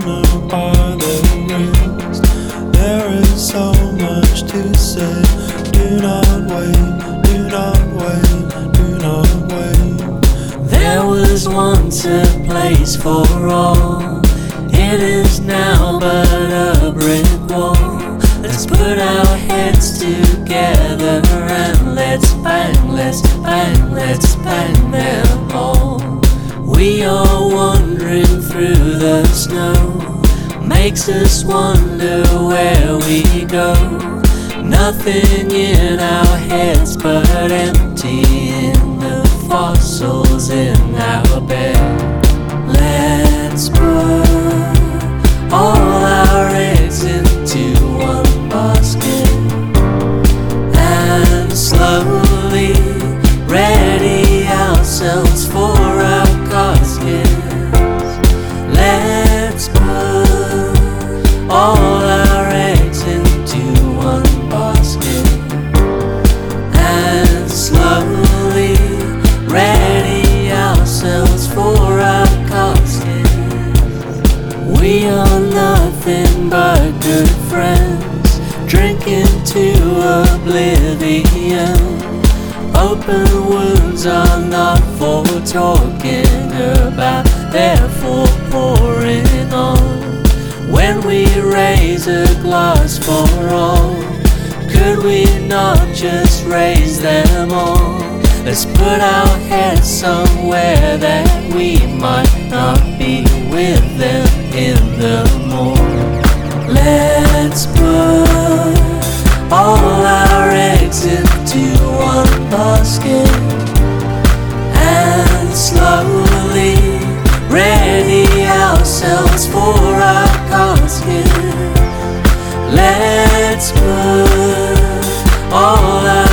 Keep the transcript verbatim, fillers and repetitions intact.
corner by the wrist. There is so much to say. Do not wait, do not wait, do not wait. There was once a place for all. It is now but a brick wall. Let's put our heads together and let's bang, let's bang, let's bang them all. We are wandering through the snow, makes us wonder where we go. Nothing in our heads but empty in the fossils in our bed. Let's put all our eggs into one basket and slowly ready ourselves for our caskets. Let's put all our eggs into one basket and slowly ready ourselves for our caskets. We are nothing but good friends, drinking to oblivion. Open wounds are not for talking about, therefore pouring on. When we raise a glass for all, could we not just raise them all? Let's put our heads somewhere that we might not be with them in the morning. Let's put all our eggs into one basket and slowly ready ourselves for our casket. Let's put all our